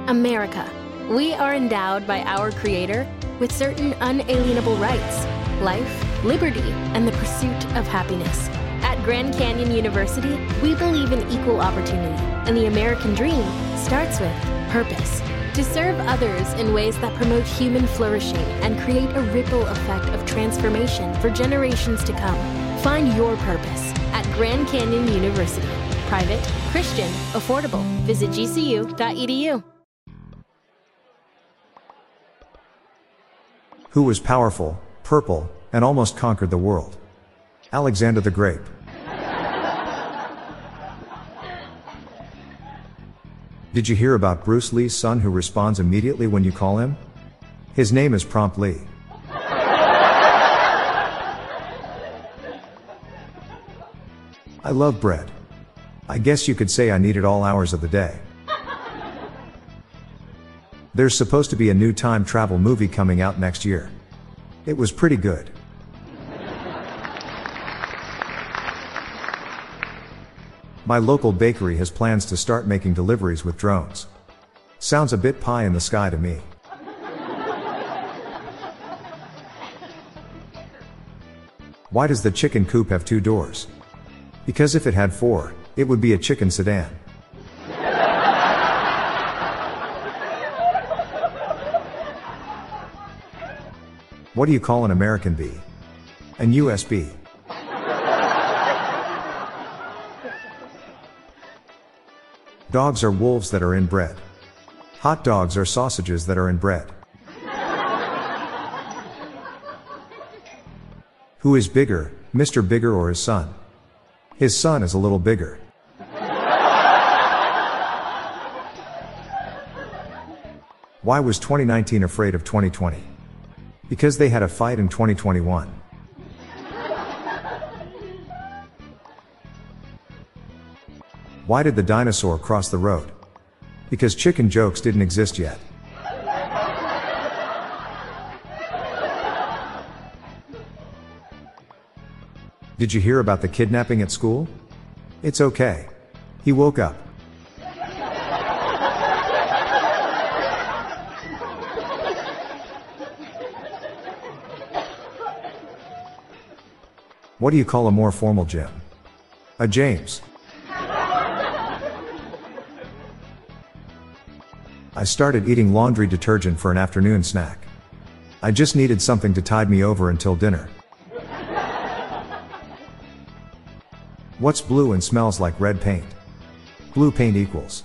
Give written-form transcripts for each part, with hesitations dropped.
America. We are endowed by our Creator with certain unalienable rights: life, liberty, and the pursuit of happiness. At Grand Canyon University, we believe in equal opportunity, and the American dream starts with purpose. To serve others in ways that promote human flourishing and create a ripple effect of transformation for generations to come. Find your purpose at Grand Canyon University. Private, Christian, affordable. Visit gcu.edu. Who was powerful, purple, and almost conquered the world? Alexander the Great. Did you hear about Bruce Lee's son who responds immediately when you call him? His name is Prompt Lee. I love bread. I guess you could say I need it all hours of the day. There's supposed to be a new time travel movie coming out next year. It was pretty good. My local bakery has plans to start making deliveries with drones. Sounds a bit pie in the sky to me. Why does the chicken coop have 2 doors? Because if it had 4, it would be a chicken sedan. What do you call an American bee? An USB. Dogs are wolves that are inbred. Hot dogs are sausages that are inbred. Who is bigger, Mr. Bigger or his son? His son is a little bigger. Why was 2019 afraid of 2020? Because they had a fight in 2021. Why did the dinosaur cross the road? Because chicken jokes didn't exist yet. Did you hear about the kidnapping at school? It's okay. He woke up. What do you call a more formal gym? A James. I started eating laundry detergent for an afternoon snack. I just needed something to tide me over until dinner. What's blue and smells like red paint? Blue paint equals.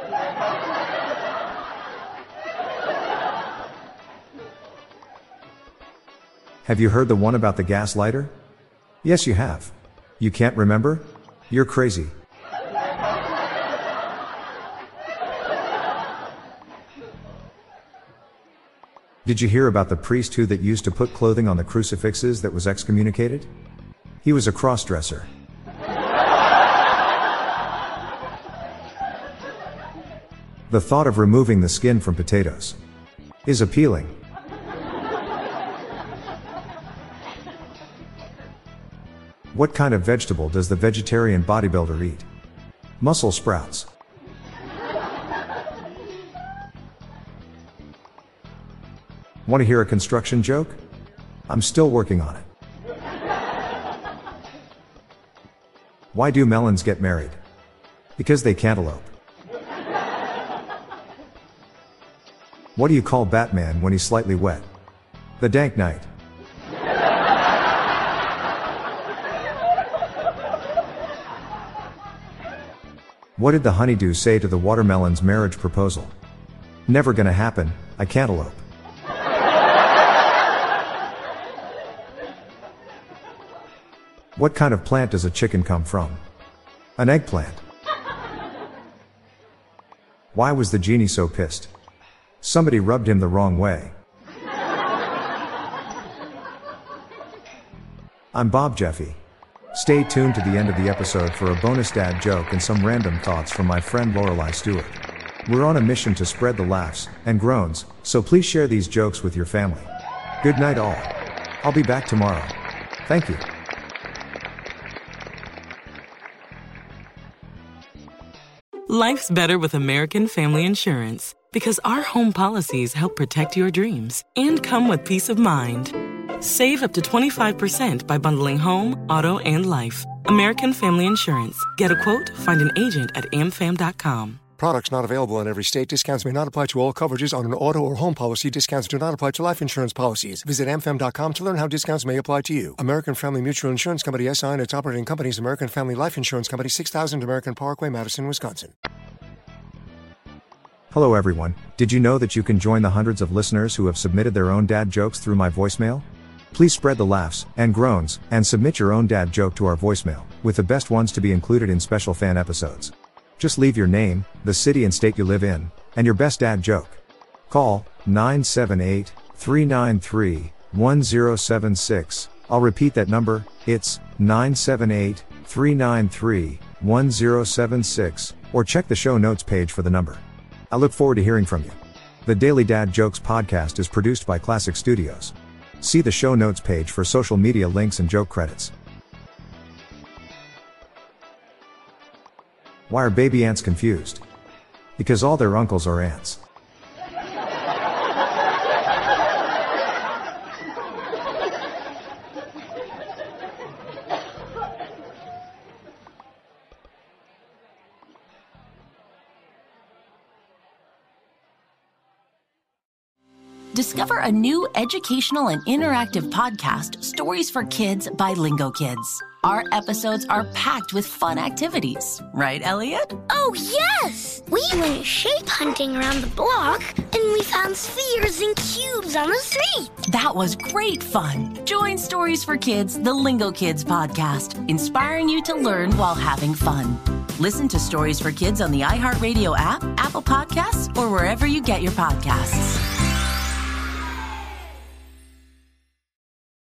Have you heard the one about the gas lighter? Yes, you have. You can't remember? You're crazy. Did you hear about the priest who that used to put clothing on the crucifixes that was excommunicated? He was a cross-dresser. The thought of removing the skin from potatoes is appealing. What kind of vegetable does the vegetarian bodybuilder eat? Mussel sprouts. Want to hear a construction joke? I'm still working on it. Why do melons get married? Because they cantaloupe. What do you call Batman when he's slightly wet? The Dank Knight. What did the honeydew say to the watermelon's marriage proposal? Never gonna happen, I cantaloupe. What kind of plant does a chicken come from? An eggplant. Why was the genie so pissed? Somebody rubbed him the wrong way. I'm Bob Jeffy. Stay tuned to the end of the episode for a bonus dad joke and some random thoughts from my friend Lorelei Stewart. We're on a mission to spread the laughs and groans, so please share these jokes with your family. Good night all. I'll be back tomorrow. Thank you. Life's better with American Family Insurance Because our home policies help protect your dreams and come with peace of mind. Save up to 25% by bundling home, auto, and life. American Family Insurance. Get a quote, find an agent at amfam.com. Products not available in every state. Discounts may not apply to all coverages on an auto or home policy. Discounts do not apply to life insurance policies. Visit amfam.com to learn how discounts may apply to you. American Family Mutual Insurance Company, SI, and its operating companies, American Family Life Insurance Company, 6000 American Parkway, Madison, Wisconsin. Hello everyone, did you know that you can join the hundreds of listeners who have submitted their own dad jokes through my voicemail? Please spread the laughs and groans and submit your own dad joke to our voicemail, with the best ones to be included in special fan episodes. Just leave your name, the city and state you live in, and your best dad joke. Call 978-393-1076. I'll repeat that number, it's 978-393-1076, or check the show notes page for the number. I look forward to hearing from you. The Daily Dad Jokes podcast is produced by Classic Studios. See the show notes page for social media links and joke credits. Why are baby ants confused? Because all their uncles are ants. Discover a new educational and interactive podcast, Stories for Kids by Lingo Kids. Our episodes are packed with fun activities. Right, Elliot? Oh, yes! We went shape hunting around the block, and we found spheres and cubes on the street. That was great fun. Join Stories for Kids, the Lingo Kids podcast, inspiring you to learn while having fun. Listen to Stories for Kids on the iHeartRadio app, Apple Podcasts, or wherever you get your podcasts.